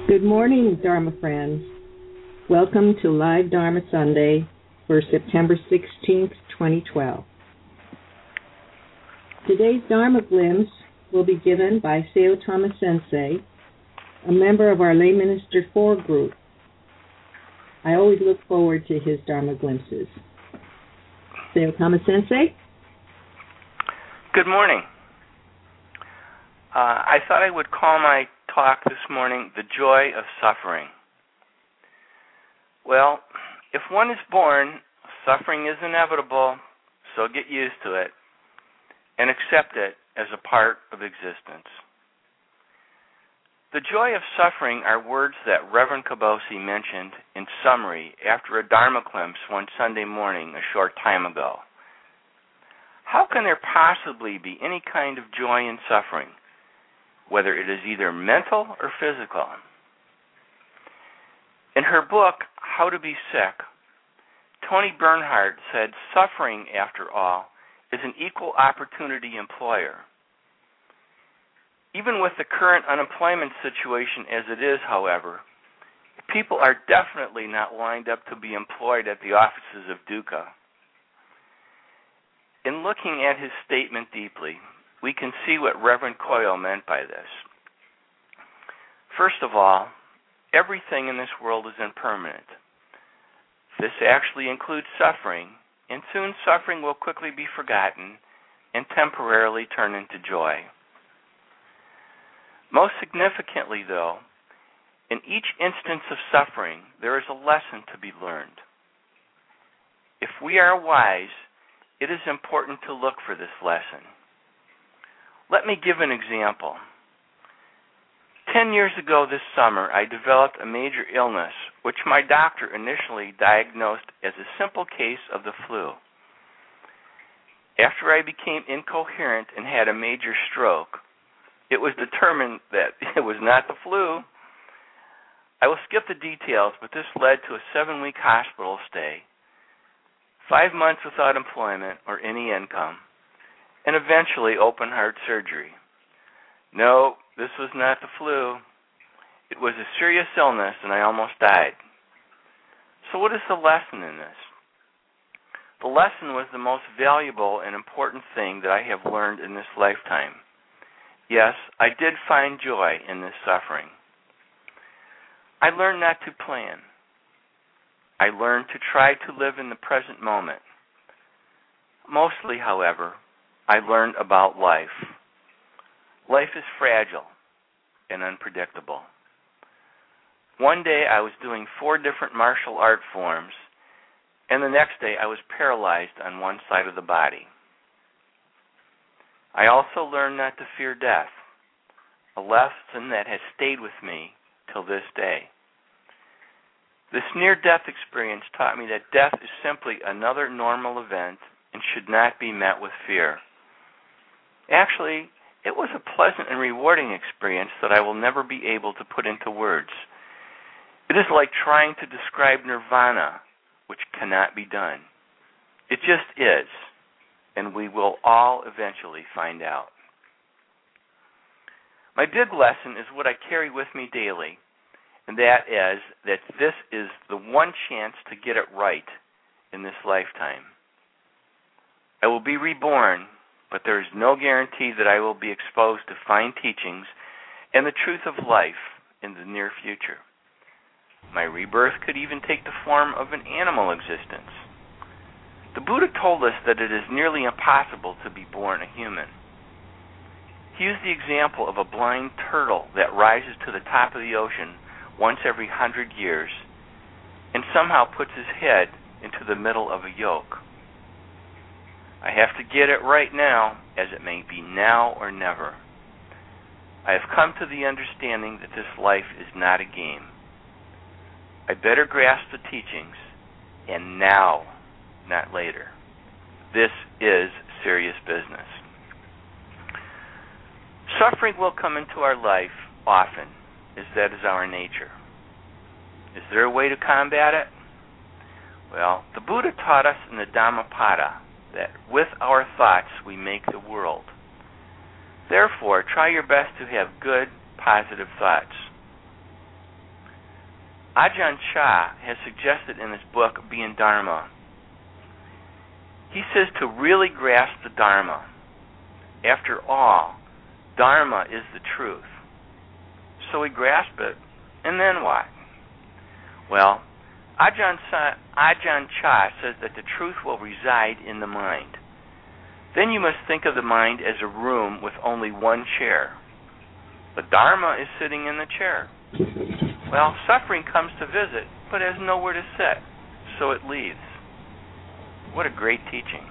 Good morning, Dharma friends. Welcome to Live Dharma Sunday for September 16th, 2012. Today's Dharma glimpse will be given by Sayotama Sensei, a member of our Lay Minister 4 group. I always look forward to his Dharma glimpses. Sayotama Sensei? Good morning. I thought I would call my talk this morning, The Joy of Suffering. Well, if one is born, suffering is inevitable, so get used to it and accept it as a part of existence. The joy of suffering are words that Reverend Kabosi mentioned in summary after a Dharma glimpse one Sunday morning a short time ago. How can there possibly be any kind of joy in suffering, whether it is either mental or physical? In her book, How to Be Sick, Toni Bernhardt said suffering, after all, is an equal opportunity employer. Even with the current unemployment situation as it is, however, people are definitely not lined up to be employed at the offices of Dukkha. In looking at his statement deeply, we can see what Reverend Coyle meant by this. First of all, everything in this world is impermanent. This actually includes suffering, and soon suffering will quickly be forgotten and temporarily turn into joy. Most significantly, though, in each instance of suffering, there is a lesson to be learned. If we are wise, it is important to look for this lesson. Let me give an example. 10 years ago this summer, I developed a major illness, which my doctor initially diagnosed as a simple case of the flu. After I became incoherent and had a major stroke, it was determined that it was not the flu. I will skip the details, but this led to a 7-week hospital stay, 5 months without employment or any income, and eventually open heart surgery. No, this was not the flu. It was a serious illness, and I almost died. So what is the lesson in this? The lesson was the most valuable and important thing that I have learned in this lifetime. Yes, I did find joy in this suffering. I learned not to plan. I learned to try to live in the present moment. Mostly, however, I learned about life. Life is fragile and unpredictable. One day I was doing 4 different martial art forms, and the next day I was paralyzed on one side of the body. I also learned not to fear death, a lesson that has stayed with me till this day. This near-death experience taught me that death is simply another normal event and should not be met with fear. Actually, it was a pleasant and rewarding experience that I will never be able to put into words. It is like trying to describe nirvana, which cannot be done. It just is, and we will all eventually find out. My big lesson is what I carry with me daily, and that is that this is the one chance to get it right in this lifetime. I will be reborn, but there is no guarantee that I will be exposed to fine teachings and the truth of life in the near future. My rebirth could even take the form of an animal existence. The Buddha told us that it is nearly impossible to be born a human. He used the example of a blind turtle that rises to the top of the ocean once every 100 years and somehow puts his head into the middle of a yoke. I have to get it right now, as it may be now or never. I have come to the understanding that this life is not a game. I better grasp the teachings, and now, not later. This is serious business. Suffering will come into our life often, as that is our nature. Is there a way to combat it? Well, the Buddha taught us in the Dhammapada that with our thoughts we make the world. Therefore, try your best to have good, positive thoughts. Ajahn Chah has suggested in his book, Being Dharma. He says to really grasp the Dharma, after all, Dharma is the truth. So we grasp it, and then what? Well, Ajahn Chah says that the truth will reside in the mind. Then you must think of the mind as a room with only one chair. The Dharma is sitting in the chair. Well, suffering comes to visit, but has nowhere to sit, so it leaves. What a great teaching.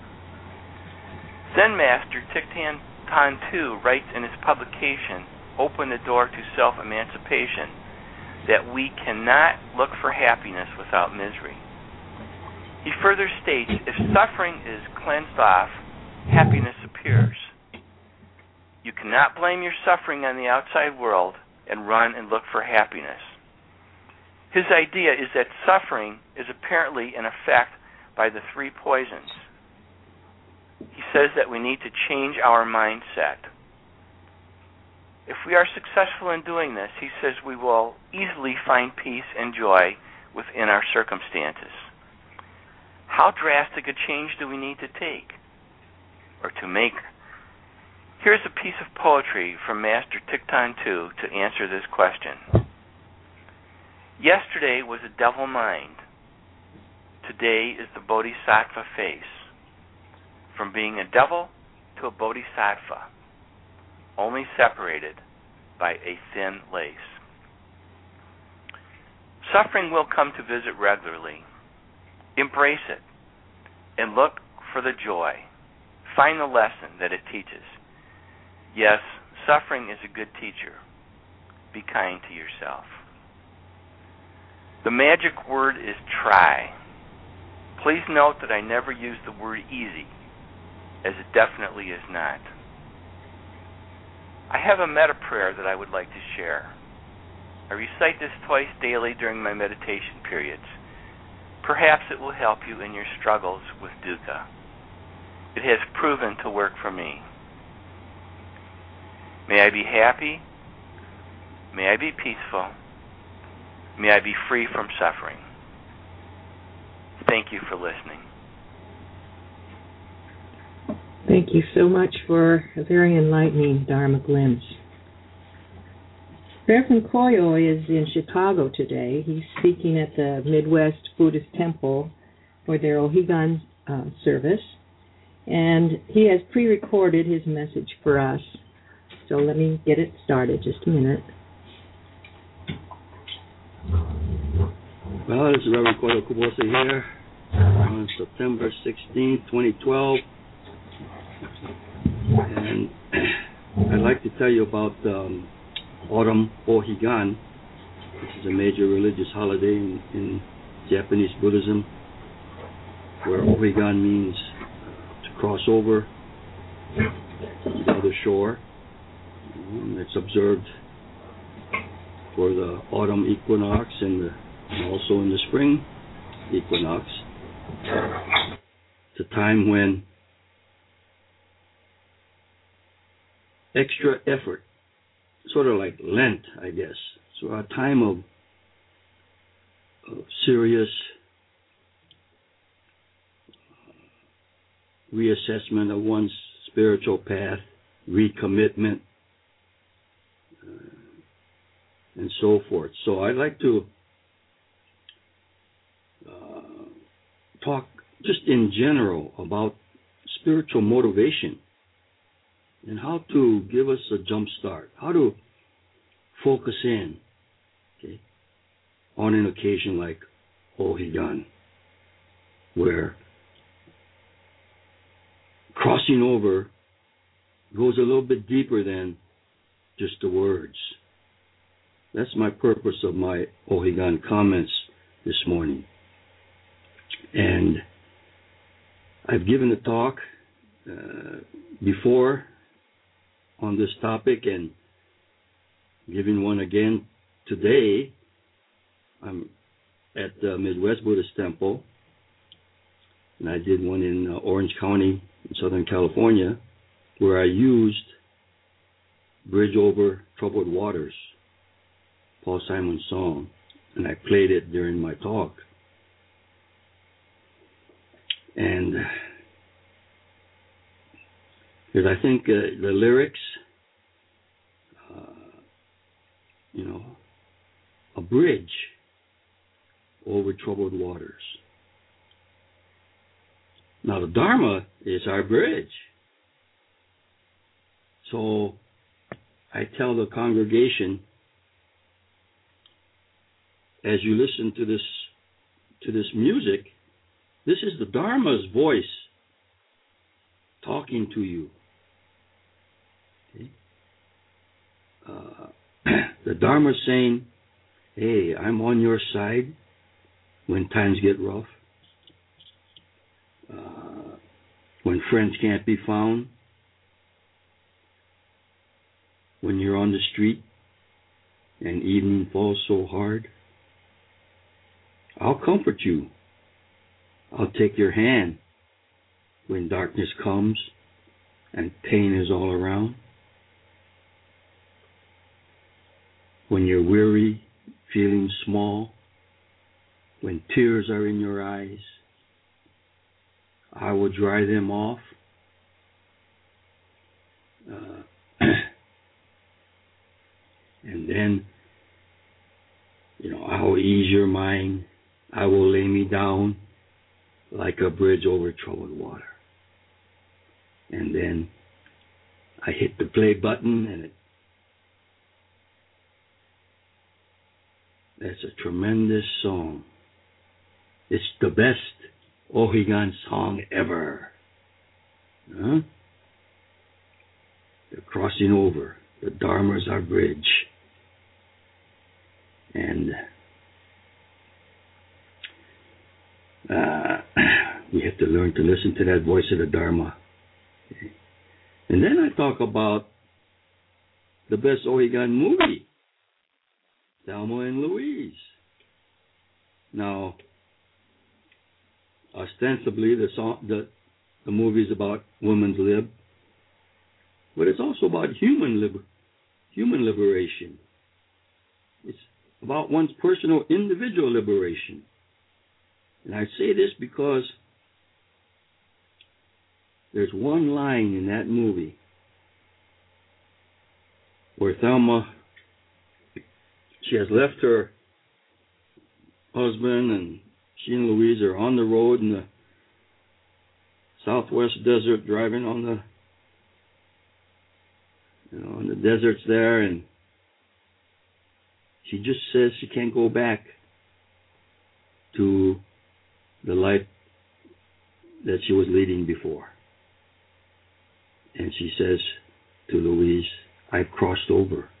Zen Master Thich Nhat Hanh writes in his publication, Open the Door to Self-Emancipation, that we cannot look for happiness without misery. He further states, if suffering is cleansed off, happiness appears. You cannot blame your suffering on the outside world and run and look for happiness. His idea is that suffering is apparently an effect by the three poisons. He says that we need to change our mindset. If we are successful in doing this, he says we will easily find peace and joy within our circumstances. How drastic a change do we need to take or to make? Here's a piece of poetry from Master Thich Nhat Hanh to answer this question. Yesterday was a devil mind. Today is the bodhisattva face. From being a devil to a bodhisattva, only separated by a thin lace. Suffering will come to visit regularly. Embrace it and look for the joy. Find the lesson that it teaches. Yes, suffering is a good teacher. Be kind to yourself. The magic word is try. Please note that I never use the word easy, as it definitely is not. I have a metta prayer that I would like to share. I recite this twice daily during my meditation periods. Perhaps it will help you in your struggles with dukkha. It has proven to work for me. May I be happy. May I be peaceful. May I be free from suffering. Thank you for listening. Thank you so much for a very enlightening Dharma glimpse. Reverend Koyo is in Chicago today. He's speaking at the Midwest Buddhist Temple for their Ohigan service, and he has pre-recorded his message for us. So let me get it started. Just a minute. Well, this is Reverend Koyo Kubosa here on September 16, 2012. And I'd like to tell you about Autumn Ohigan, which is a major religious holiday in Japanese Buddhism, where Ohigan means to cross over to the other shore. And it's observed for the autumn equinox and also in the spring equinox. It's a time when extra effort, sort of like Lent, I guess. So a time of serious reassessment of one's spiritual path, recommitment, and so forth. So I'd like to talk just in general about spiritual motivation and how to give us a jump start, how to focus in, okay, on an occasion like Ohigan, where crossing over goes a little bit deeper than just the words. That's my purpose of my Ohigan comments this morning. And I've given a talk before on this topic and giving one again today. I'm at the Midwest Buddhist Temple, and I did one in Orange County in Southern California, where I used Bridge Over Troubled Waters, Paul Simon's song, and I played it during my talk. And because I think the lyrics, a bridge over troubled waters. Now the Dharma is our bridge. So I tell the congregation, as you listen to this music, this is the Dharma's voice talking to you. Okay? The Dharma saying, hey, I'm on your side when times get rough, when friends can't be found, when you're on the street and evening falls so hard. I'll comfort you. I'll take your hand when darkness comes and pain is all around. When you're weary, feeling small, when tears are in your eyes, I will dry them off. And then, I will ease your mind. I will lay me down like a bridge over troubled water. And then I hit the play button, and that's a tremendous song. It's the best Ohigan song ever. Huh? They're crossing over. The Dharma's our bridge. And we have to learn to listen to that voice of the Dharma. Okay. And then I talk about the best Ohigan movie, Thelma and Louise. Now, ostensibly, the movie is about women's lib, but it's also about human liberation. It's about one's personal, individual liberation. And I say this because there's one line in that movie where Thelma, she has left her husband, and she and Louise are on the road in the Southwest desert, driving on the deserts there, and she just says she can't go back to the life that she was leading before. And she says to Louise, I've crossed over.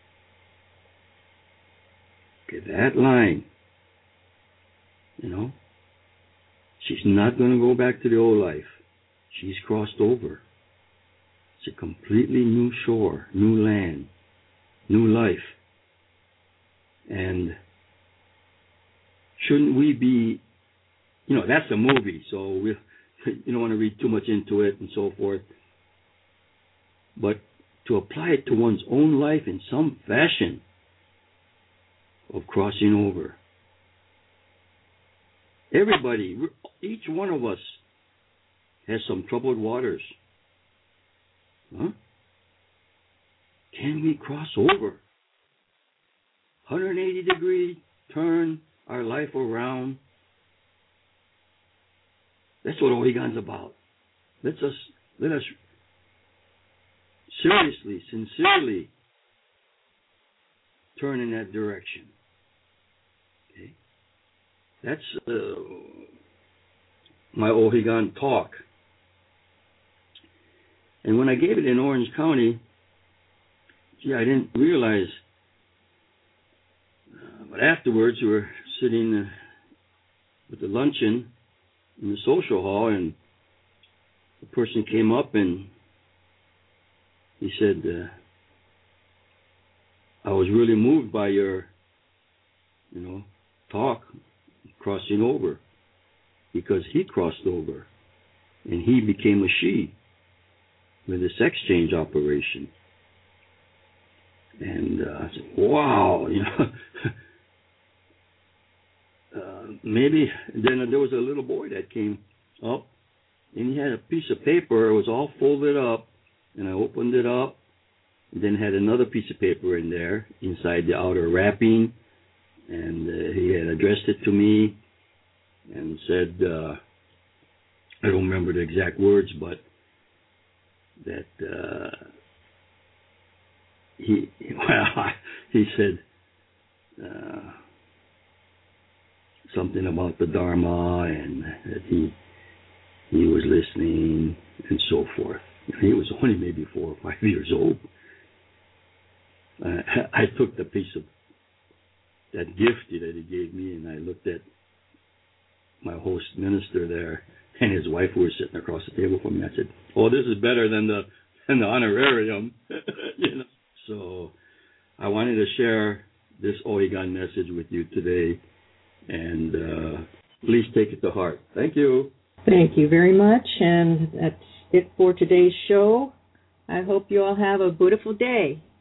Okay, that line, she's not going to go back to the old life. She's crossed over. It's a completely new shore, new land, new life. And shouldn't we be, that's a movie, so you don't want to read too much into it and so forth. But to apply it to one's own life in some fashion of crossing over. Everybody, each one of us has some troubled waters. Huh? Can we cross over? 180-degree turn our life around. That's what Ohigan's about. Let us seriously, sincerely turn in that direction. Okay? That's my Ohigan talk. And when I gave it in Orange County, I didn't realize. But afterwards, we were sitting with the luncheon in the social hall, and the person came up and he said, I was really moved by your, talk, crossing over, because he crossed over and he became a she with a sex change operation. And I said, wow, maybe then there was a little boy that came up, and he had a piece of paper. It was all folded up, and I opened it up, and then had another piece of paper in there inside the outer wrapping, and he had addressed it to me and said, I don't remember the exact words, but that he said something about the Dharma, and that he was listening and so forth. He was only maybe 4 or 5 years old. I took the piece of that gift that he gave me, and I looked at my host minister there and his wife, who was sitting across the table from me. I said, "Oh, this is better than the honorarium." You know? So I wanted to share this Ohigan message with you today, and please take it to heart. Thank you. Thank you very much, and that's it for today's show. I hope you all have a beautiful day.